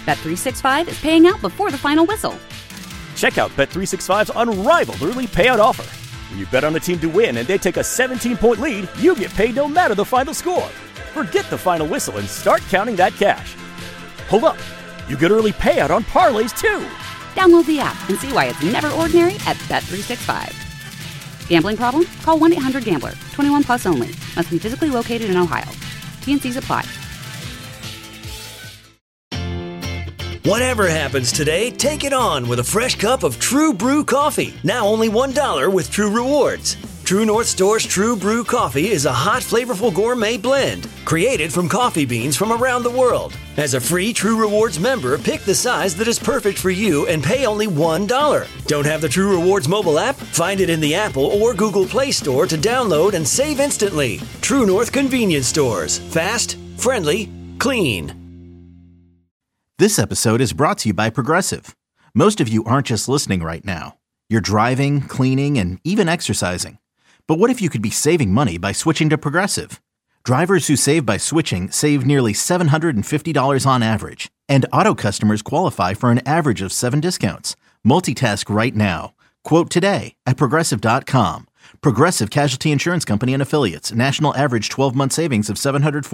Bet365 is paying out before the final whistle. Check out Bet365's unrivaled early payout offer. When you bet on a team to win and they take a 17-point lead, you get paid no matter the final score. Forget the final whistle and start counting that cash. Hold up. You get early payout on parlays, too. Download the app and see why it's never ordinary at Bet365. Gambling problem? Call 1-800-GAMBLER. 21 plus only. Must be physically located in Ohio. T&Cs apply. Whatever happens today, take it on with a fresh cup of True Brew coffee. Now only $1 with True Rewards. True North Store's True Brew coffee is a hot, flavorful gourmet blend created from coffee beans from around the world. As a free True Rewards member, pick the size that is perfect for you and pay only $1. Don't have the True Rewards mobile app? Find it in the Apple or Google Play Store to download and save instantly. True North Convenience Stores. Fast, friendly, clean. This episode is brought to you by Progressive. Most of you aren't just listening right now. You're driving, cleaning, and even exercising. But what if you could be saving money by switching to Progressive? Drivers who save by switching save nearly $750 on average. And auto customers qualify for an average of 7 discounts. Multitask right now. Quote today at Progressive.com. Progressive Casualty Insurance Company and Affiliates. National average 12-month savings of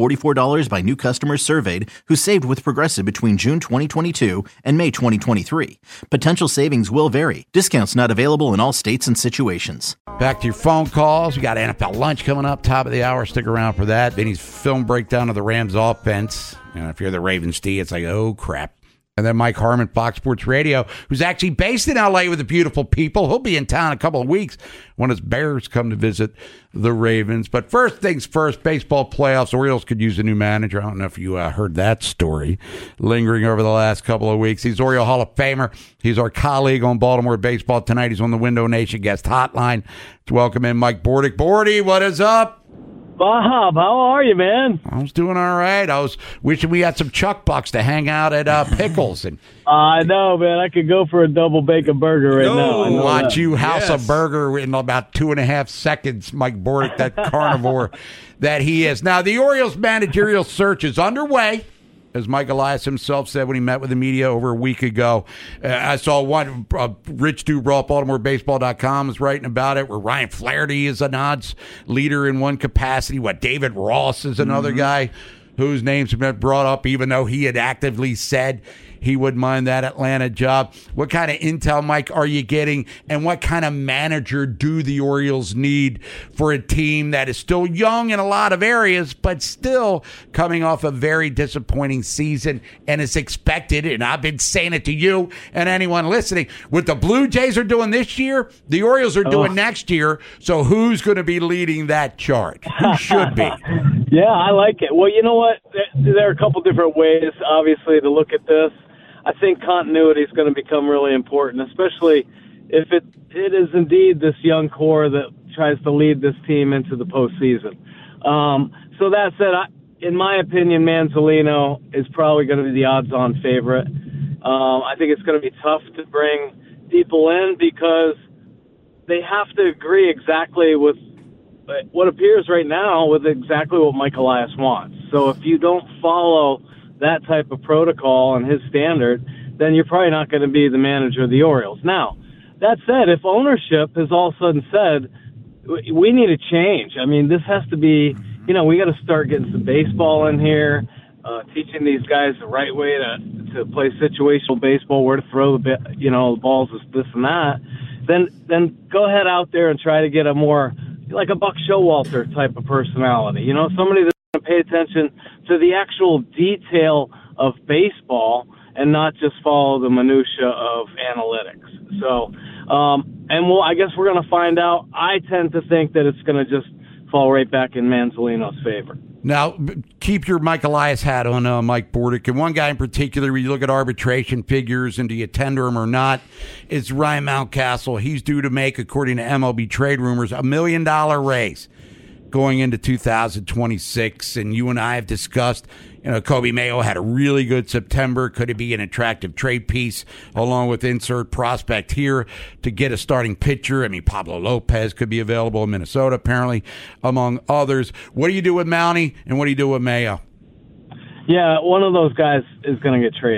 $744 by new customers surveyed who saved with Progressive between June 2022 and May 2023. Potential savings will vary. Discounts not available in all states and situations. Back to your phone calls. We got NFL lunch coming up, top of the hour. Stick around for that. Vinny's film breakdown of the Rams offense. If you're the Ravens D, it's like, oh, crap. And then Mike Harmon, Fox Sports Radio, who's actually based in L.A. with the beautiful people. He'll be in town in a couple of weeks when his Bears come to visit the Ravens. But first things first, baseball playoffs. Orioles could use a new manager. I don't know if you heard that story lingering over the last couple of weeks. He's Oriole Hall of Famer. He's our colleague on Baltimore Baseball tonight. He's on the Window Nation guest hotline. Let's welcome in Mike Bordick. Bordy, what is up? Bob, how are you, man? I was doing all right. I was wishing we had some Chuck Bucks to hang out at Pickles. And I know, man. I could go for a double bacon burger right now. I know watch that. You house a burger in about 2.5 seconds, Mike Bordick, that carnivore that he is. Now, the Orioles managerial search is underway, as Mike Elias himself said when he met with the media over a week ago. I saw one, Rich Dubraw, BaltimoreBaseball.com is writing about it, where Ryan Flaherty is an odds leader in one capacity. David Ross is another guy whose names have been brought up, even though he had actively said he wouldn't mind that Atlanta job. What kind of intel, Mike, are you getting, and what kind of manager do the Orioles need for a team that is still young in a lot of areas, but still coming off a very disappointing season and is expected, and I've been saying it to you and anyone listening, what the Blue Jays are doing this year, the Orioles are doing next year, so who's going to be leading that charge? Who should be? Yeah, I like it. Well, you know what? There are a couple different ways, obviously, to look at this. I think continuity is going to become really important, especially if it is indeed this young core that tries to lead this team into the postseason. So that said, in my opinion, Manzolino is probably going to be the odds-on favorite. I think it's going to be tough to bring people in because they have to agree exactly with what appears right now with exactly what Mike Elias wants. So if you don't follow that type of protocol and his standard, then you're probably not going to be the manager of the Orioles. Now, that said, if ownership has all of a sudden said, we need a change, I mean, this has to be, we got to start getting some baseball in here, teaching these guys the right way to play situational baseball, where to throw the balls, this and that, then go ahead out there and try to get a more, like a Buck Showalter type of personality, somebody that's going to pay attention to the actual detail of baseball and not just follow the minutia of analytics. So, I guess we're going to find out. I tend to think that it's going to just fall right back in Manzolino's favor. Now, keep your Mike Elias hat on, Mike Bordick. And one guy in particular, when you look at arbitration figures and do you tender him or not, it's Ryan Mountcastle. He's due to make, according to MLB trade rumors, $1 million raise going into 2026. And you and I have discussed, Kobe Mayo had a really good September. Could it be an attractive trade piece along with insert prospect here to get a starting pitcher? I mean, Pablo Lopez could be available in Minnesota, apparently, among others. What do you do with Mountie and what do you do with Mayo? Yeah, one of those guys is going to get traded.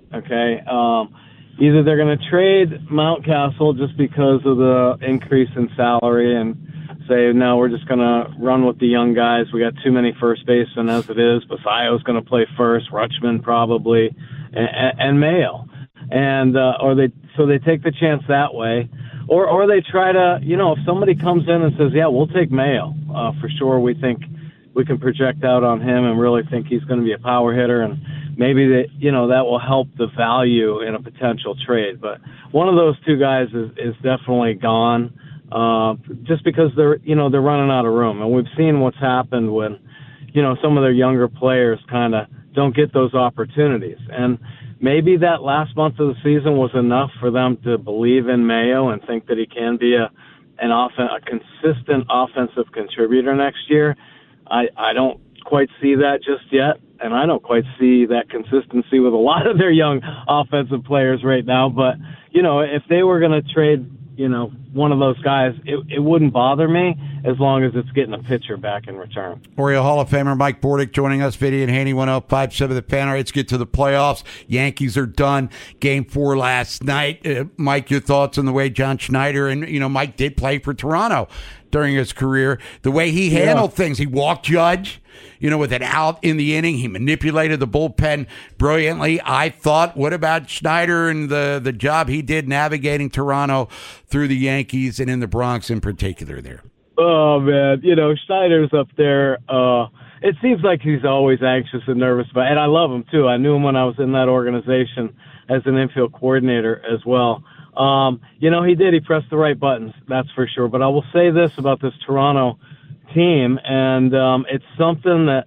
okay? Either they're going to trade Mountcastle just because of the increase in salary and say, no, we're just going to run with the young guys. We got too many first basemen as it is. Basayo's going to play first, Rutschman probably, and Mayo. And so they take the chance that way. Or they try to, if somebody comes in and says, yeah, we'll take Mayo, for sure, we think we can project out on him and really think he's going to be a power hitter, and maybe that will help the value in a potential trade. But one of those two guys is definitely gone, just because they're running out of room. And we've seen what's happened when, some of their younger players kind of don't get those opportunities. And maybe that last month of the season was enough for them to believe in Mayo and think that he can be a consistent offensive contributor next year. I don't quite see that just yet, and I don't quite see that consistency with a lot of their young offensive players right now. But, if they were going to trade, one of those guys, it wouldn't bother me as long as it's getting a pitcher back in return. Oriole Hall of Famer Mike Bordick joining us. Vinny and Haney, 105.7 The Fan. All right, let's get to the playoffs. Yankees are done. Game 4 last night. Mike, your thoughts on the way John Schneider, and, Mike did play for Toronto during his career, the way he handled things. He walked Judge, with an out in the inning. He manipulated the bullpen brilliantly. I thought, what about Schneider and the job he did navigating Toronto through the Yankees and in the Bronx in particular there? Oh, man. Schneider's up there. It seems like he's always anxious and nervous, and I love him, too. I knew him when I was in that organization as an infield coordinator as well. He did. He pressed the right buttons, that's for sure. But I will say this about this Toronto team, and it's something that,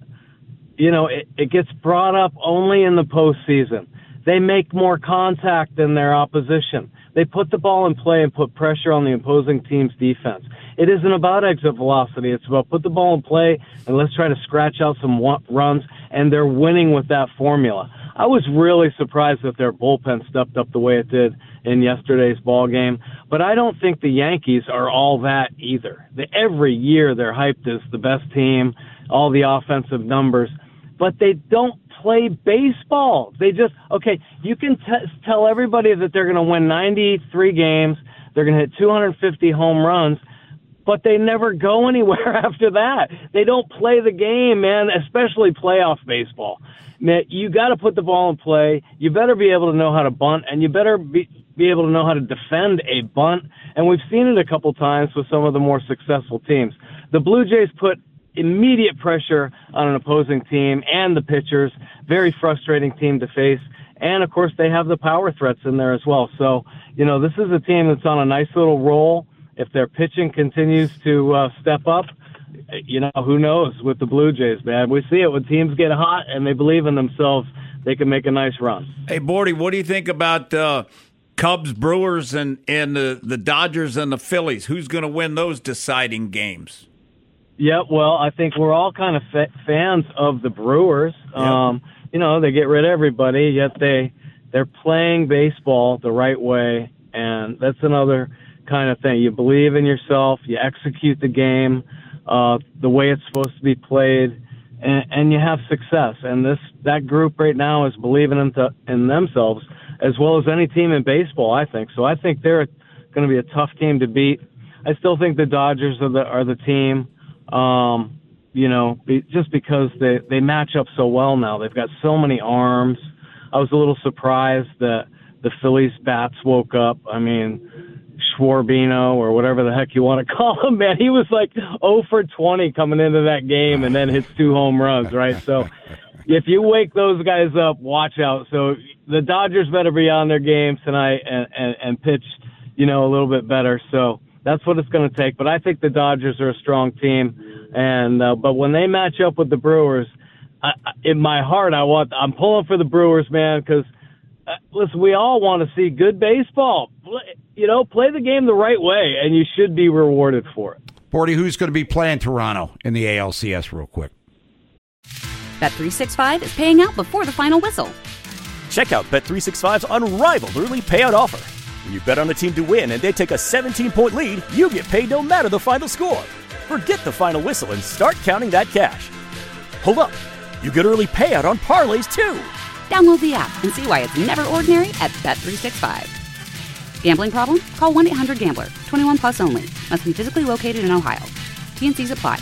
it gets brought up only in the postseason. They make more contact than their opposition. They put the ball in play and put pressure on the opposing team's defense. It isn't about exit velocity. It's about put the ball in play and let's try to scratch out some runs, and they're winning with that formula. I was really surprised that their bullpen stepped up the way it did in yesterday's ball game, but I don't think the Yankees are all that either. Every year they're hyped as the best team, all the offensive numbers, but they don't play baseball. They just, you can tell everybody that they're going to win 93 games, they're going to hit 250 home runs, but they never go anywhere after that. They don't play the game, man, especially playoff baseball. Man, you got to put the ball in play. You better be able to know how to bunt, and you better be able to know how to defend a bunt. And we've seen it a couple times with some of the more successful teams. The Blue Jays put immediate pressure on an opposing team and the pitchers. Very frustrating team to face. And, of course, they have the power threats in there as well. So, this is a team that's on a nice little roll. If their pitching continues to step up, who knows with the Blue Jays, man. We see it when teams get hot and they believe in themselves, they can make a nice run. Hey, Bordy, what do you think about Cubs, Brewers, and the Dodgers and the Phillies? Who's going to win those deciding games? Yeah, well, I think we're all kind of fans of the Brewers. Yep. They get rid of everybody, yet they're playing baseball the right way, and that's another kind of thing. You believe in yourself, you execute the game the way it's supposed to be played, and you have success. And that group right now is believing in themselves as well as any team in baseball, I think. So I think they're going to be a tough team to beat. I still think the Dodgers are the team. Just because they match up so well now. They've got so many arms. I was a little surprised that the Phillies bats woke up. I mean, Schwarbino or whatever the heck you want to call him, man, he was like 0 for 20 coming into that game and then hits 2 home runs, right? So if you wake those guys up, watch out. So the Dodgers better be on their game tonight and pitch, a little bit better. So that's what it's going to take. But I think the Dodgers are a strong team. And but when they match up with the Brewers, in my heart, I'm pulling for the Brewers, man, because listen, we all want to see good baseball. Play the game the right way, and you should be rewarded for it. Bordy, who's going to be playing Toronto in the ALCS real quick? Bet365 is paying out before the final whistle. Check out Bet365's unrivaled early payout offer. When you bet on a team to win and they take a 17-point lead, you get paid no matter the final score. Forget the final whistle and start counting that cash. Hold up. You get early payout on parlays, too. Download the app and see why it's never ordinary at Bet365. Gambling problem? Call 1-800-GAMBLER. 21 plus only. Must be physically located in Ohio. T&Cs apply.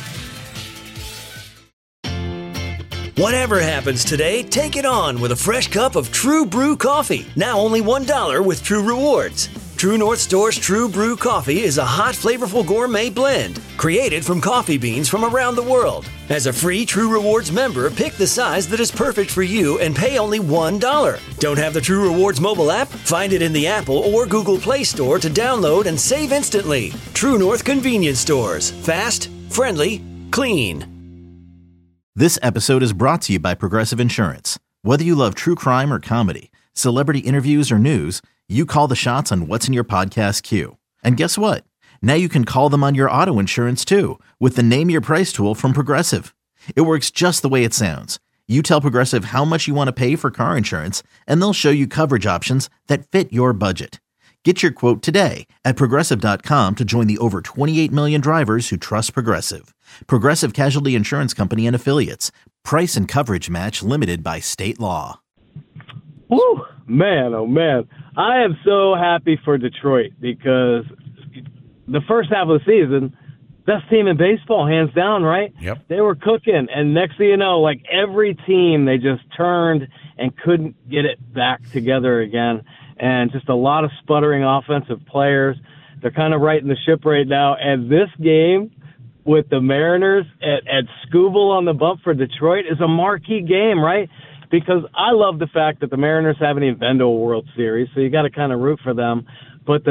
Whatever happens today, take it on with a fresh cup of True Brew coffee. Now only $1 with True Rewards. True North Store's True Brew coffee is a hot, flavorful gourmet blend created from coffee beans from around the world. As a free True Rewards member, pick the size that is perfect for you and pay only $1. Don't have the True Rewards mobile app? Find it in the Apple or Google Play Store to download and save instantly. True North Convenience Stores. Fast, friendly, clean. This episode is brought to you by Progressive Insurance. Whether you love true crime or comedy, celebrity interviews or news, you call the shots on what's in your podcast queue. And guess what? Now you can call them on your auto insurance too with the Name Your Price tool from Progressive. It works just the way it sounds. You tell Progressive how much you want to pay for car insurance, and they'll show you coverage options that fit your budget. Get your quote today at Progressive.com to join the over 28 million drivers who trust Progressive. Progressive Casualty Insurance Company and Affiliates. Price and coverage match limited by state law. Woo, man, oh man. I am so happy for Detroit because the first half of the season, best team in baseball, hands down, right? Yep. They were cooking, and next thing you know, like every team, they just turned and couldn't get it back together again. And just a lot of sputtering offensive players. They're kind of righting the ship right now. And this game with the Mariners at Scooble on the bump for Detroit is a marquee game, right? Because I love the fact that the Mariners haven't even been to a World Series, so you got to kind of root for them. But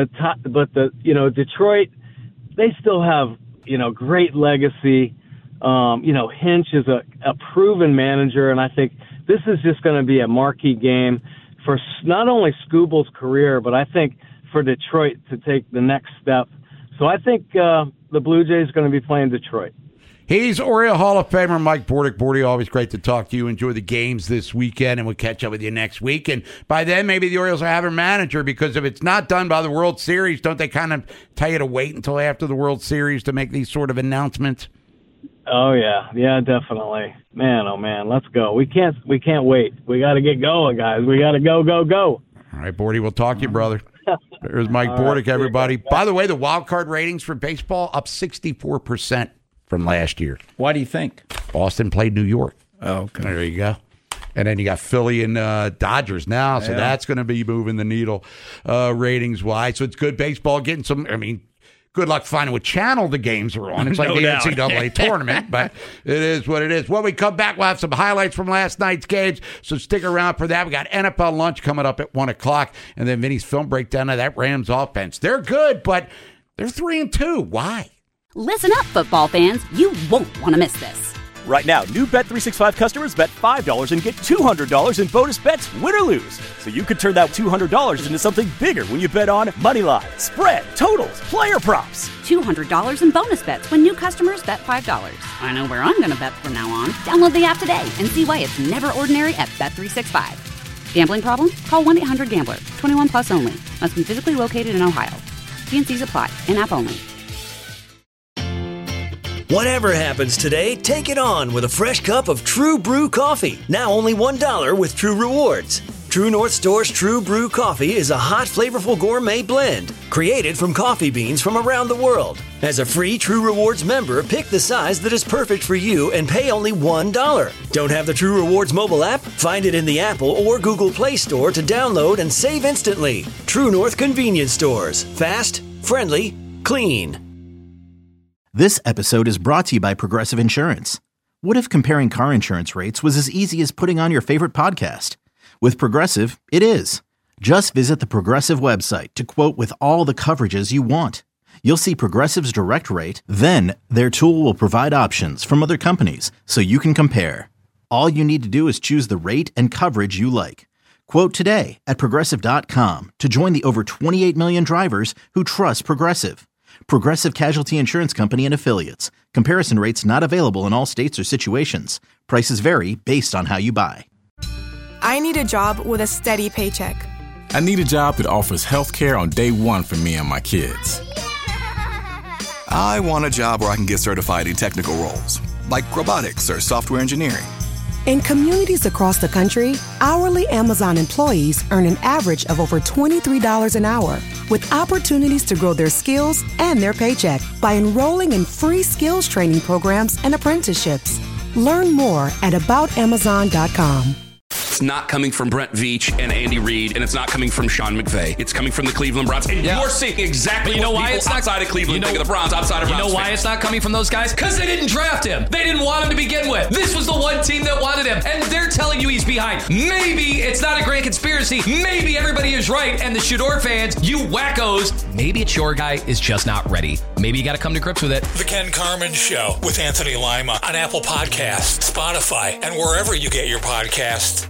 Detroit, they still have, great legacy. Hinch is a proven manager, and I think this is just going to be a marquee game for not only Scooble's career, but I think for Detroit to take the next step. So I think the Blue Jays are going to be playing Detroit. He's Oriole Hall of Famer Mike Bordick. Bordy, always great to talk to you. Enjoy the games this weekend, and we'll catch up with you next week. And by then, maybe the Orioles will have a manager, because if it's not done by the World Series, don't they kind of tell you to wait until after the World Series to make these sort of announcements? Oh, yeah. Yeah, definitely. Man, oh, man, let's go. We can't wait. We got to get going, guys. We got to go. All right, Bordy, we'll talk to you, brother. There's Mike Bordick, everybody. By the way, the wild card ratings for baseball up 64% from last year. Why do you think? Boston played New York. Oh, okay. There you go. And then you got Philly and Dodgers now, so that's going to be moving the needle ratings-wise. So it's good baseball getting some, good luck finding what channel the games are on. It's like the NCAA tournament, but it is what it is. When we come back, we'll have some highlights from last night's games, so stick around for that. We got NFL lunch coming up at 1 o'clock, and then Vinny's film breakdown of that Rams offense. They're good, but they're 3-2. Why? Listen up, football fans. You won't want to miss this. Right now, new Bet365 customers bet $5 and get $200 in bonus bets, win or lose. So you could turn that $200 into something bigger when you bet on money line, spread, totals, player props. $200 in bonus bets when new customers bet $5. I know where I'm going to bet from now on. Download the app today and see why it's never ordinary at Bet365. Gambling problem? Call 1-800-GAMBLER. 21 plus only. Must be physically located in Ohio. T&Cs apply. In-app only. Whatever happens today, take it on with a fresh cup of True Brew coffee. Now only $1 with True Rewards. True North Store's True Brew coffee is a hot, flavorful gourmet blend created from coffee beans from around the world. As a free True Rewards member, pick the size that is perfect for you and pay only $1. Don't have the True Rewards mobile app? Find it in the Apple or Google Play Store to download and save instantly. True North Convenience Stores. Fast, friendly, clean. This episode is brought to you by Progressive Insurance. What if comparing car insurance rates was as easy as putting on your favorite podcast? With Progressive, it is. Just visit the Progressive website to quote with all the coverages you want. You'll see Progressive's direct rate, then their tool will provide options from other companies so you can compare. All you need to do is choose the rate and coverage you like. Quote today at Progressive.com to join the over 28 million drivers who trust Progressive. Progressive Casualty Insurance Company and Affiliates. Comparison rates not available in all states or situations. Prices vary based on how you buy. I need a job with a steady paycheck. I need a job that offers health care on day one for me and my kids. I want a job where I can get certified in technical roles, like robotics or software engineering. In communities across the country, hourly Amazon employees earn an average of over $23 an hour, with opportunities to grow their skills and their paycheck by enrolling in free skills training programs and apprenticeships. Learn more at aboutamazon.com. It's not coming from Brent Veach and Andy Reid, and it's not coming from Sean McVay. It's coming from the Cleveland Browns. And you're seeing exactly what people outside of Cleveland think of the Browns, outside of Browns You know why fans. it's not coming from those guys? Because they didn't draft him. They didn't want him to begin with. This was the one team that wanted him, and they're telling you he's behind. Maybe it's not a grand conspiracy. Maybe everybody is right, and the Shador fans, you wackos, maybe it's your guy is just not ready. Maybe you got to come to grips with it. The Ken Carman Show with Anthony Lima on Apple Podcasts, Spotify, and wherever you get your podcasts.